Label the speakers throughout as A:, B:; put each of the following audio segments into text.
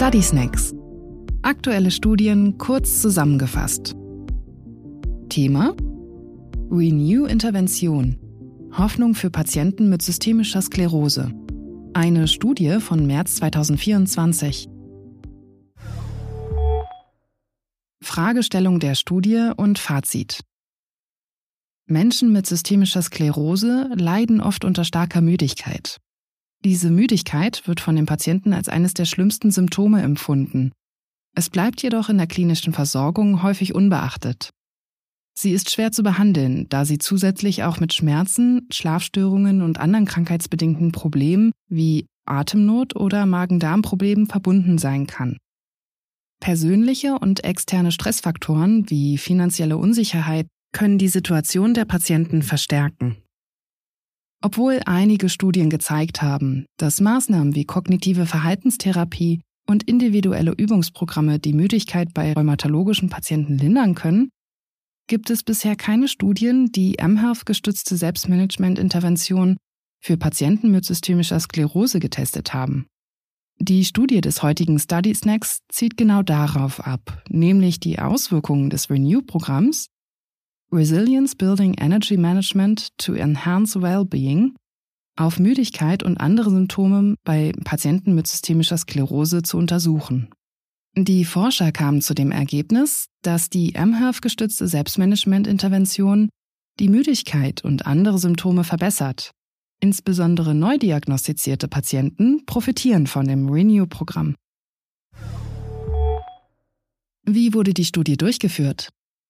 A: Study Snacks. Aktuelle Studien kurz zusammengefasst. Thema: Renew-Intervention. Hoffnung für Patienten mit systemischer Sklerose. Eine Studie von März 2024. Fragestellung der Studie und Fazit. Menschen mit systemischer Sklerose leiden oft unter starker Müdigkeit. Diese Müdigkeit wird von den Patienten als eines der schlimmsten Symptome empfunden. Es bleibt jedoch in der klinischen Versorgung häufig unbeachtet. Sie ist schwer zu behandeln, da sie zusätzlich auch mit Schmerzen, Schlafstörungen und anderen krankheitsbedingten Problemen wie Atemnot oder Magen-Darm-Problemen verbunden sein kann. Persönliche und externe Stressfaktoren wie finanzielle Unsicherheit können die Situation der Patienten verstärken. Obwohl einige Studien gezeigt haben, dass Maßnahmen wie kognitive Verhaltenstherapie und individuelle Übungsprogramme die Müdigkeit bei rheumatologischen Patienten lindern können, gibt es bisher keine Studien, die mHealth-gestützte Selbstmanagement-Intervention für Patienten mit systemischer Sklerose getestet haben. Die Studie des heutigen Study Snacks zielt genau darauf ab, nämlich die Auswirkungen des Renew-Programms Resilience Building Energy Management to Enhance Wellbeing auf Müdigkeit und andere Symptome bei Patienten mit systemischer Sklerose zu untersuchen. Die Forscher kamen zu dem Ergebnis, dass die mHealth-gestützte Selbstmanagement-Intervention die Müdigkeit und andere Symptome verbessert. Insbesondere neu diagnostizierte Patienten profitieren von dem Renew-Programm. Wie wurde die Studie durchgeführt?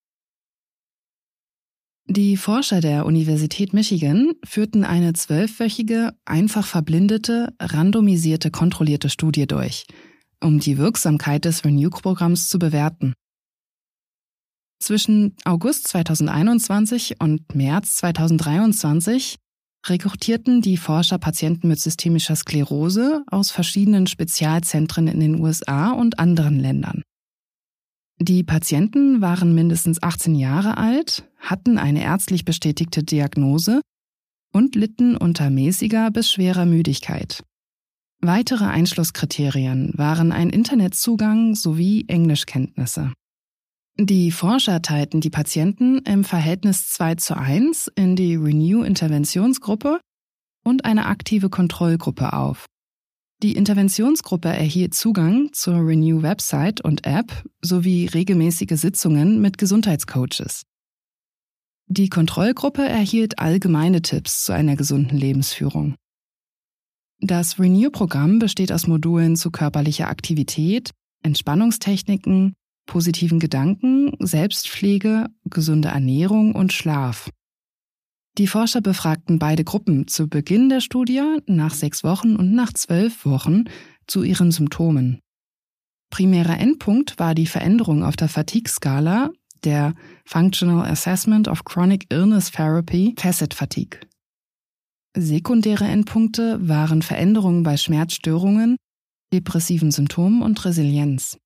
A: Die Forscher der Universität Michigan führten eine 12-wöchige, einfach verblindete, randomisierte, kontrollierte Studie durch, um die Wirksamkeit des Renew-Programms zu bewerten. Zwischen August 2021 und März 2023 rekrutierten die Forscher Patienten mit systemischer Sklerose aus verschiedenen Spezialzentren in den USA und anderen Ländern. Die Patienten waren mindestens 18 Jahre alt, hatten eine ärztlich bestätigte Diagnose und litten unter mäßiger bis schwerer Müdigkeit. Weitere Einschlusskriterien waren ein Internetzugang sowie Englischkenntnisse. Die Forscher teilten die Patienten im Verhältnis 2:1 in die Renew-Interventionsgruppe und eine aktive Kontrollgruppe auf. Die Interventionsgruppe erhielt Zugang zur Renew-Website und App sowie regelmäßige Sitzungen mit Gesundheitscoaches. Die Kontrollgruppe erhielt allgemeine Tipps zu einer gesunden Lebensführung. Das Renew-Programm besteht aus Modulen zu körperlicher Aktivität, Entspannungstechniken, positiven Gedanken, Selbstpflege, gesunde Ernährung und Schlaf. Die Forscher befragten beide Gruppen zu Beginn der Studie, nach 6 Wochen und nach 12 Wochen zu ihren Symptomen. Primärer Endpunkt war die Veränderung auf der Fatigue-Skala, der Functional Assessment of Chronic Illness Therapy, FACIT-Fatigue. Sekundäre Endpunkte waren Veränderungen bei Schmerzstörungen, depressiven Symptomen und Resilienz.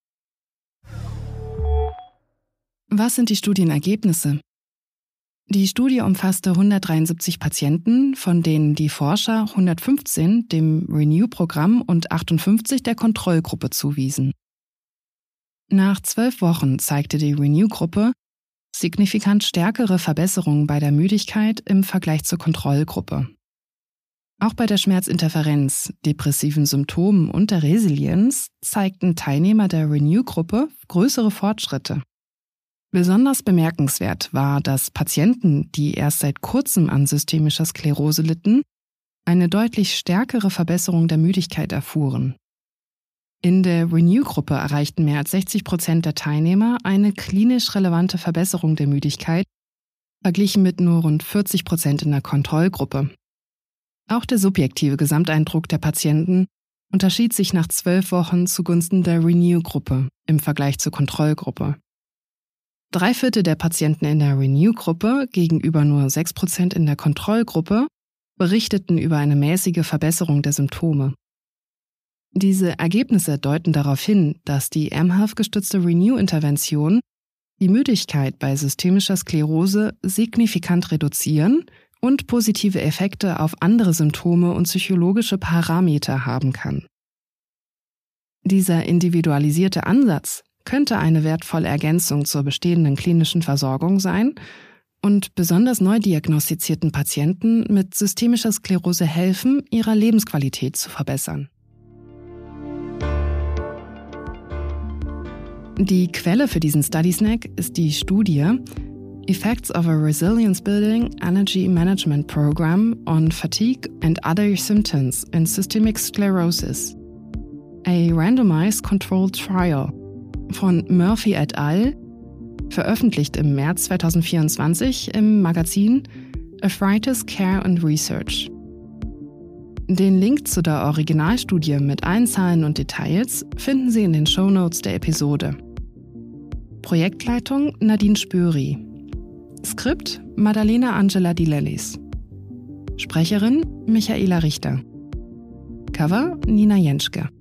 A: Was sind die Studienergebnisse? Die Studie umfasste 173 Patienten, von denen die Forscher 115 dem Renew-Programm und 58 der Kontrollgruppe zuwiesen. Nach 12 Wochen zeigte die Renew-Gruppe signifikant stärkere Verbesserungen bei der Müdigkeit im Vergleich zur Kontrollgruppe. Auch bei der Schmerzinterferenz, depressiven Symptomen und der Resilienz zeigten Teilnehmer der Renew-Gruppe größere Fortschritte. Besonders bemerkenswert war, dass Patienten, die erst seit kurzem an systemischer Sklerose litten, eine deutlich stärkere Verbesserung der Müdigkeit erfuhren. In der Renew-Gruppe erreichten mehr als 60% der Teilnehmer eine klinisch relevante Verbesserung der Müdigkeit, verglichen mit nur rund 40% in der Kontrollgruppe. Auch der subjektive Gesamteindruck der Patienten unterschied sich nach 12 Wochen zugunsten der Renew-Gruppe im Vergleich zur Kontrollgruppe. 3/4 der Patienten in der Renew-Gruppe gegenüber nur 6% in der Kontrollgruppe berichteten über eine mäßige Verbesserung der Symptome. Diese Ergebnisse deuten darauf hin, dass die mHealth-gestützte Renew-Intervention die Müdigkeit bei systemischer Sklerose signifikant reduzieren und positive Effekte auf andere Symptome und psychologische Parameter haben kann. Dieser individualisierte Ansatz könnte eine wertvolle Ergänzung zur bestehenden klinischen Versorgung sein und besonders neu diagnostizierten Patienten mit systemischer Sklerose helfen, ihre Lebensqualität zu verbessern. Die Quelle für diesen Study Snack ist die Studie Effects of a Resilience Building Energy Management Program on Fatigue and Other Symptoms in Systemic Sclerosis. A Randomized Controlled Trial von Murphy et al., veröffentlicht im März 2024 im Magazin Arthritis Care and Research. Den Link zu der Originalstudie mit allen Zahlen und Details finden Sie in den Shownotes der Episode. Projektleitung Nadine Spöri. Skript Madalena Angela Di Lellis. Sprecherin Michaela Richter. Cover Nina Jenschke.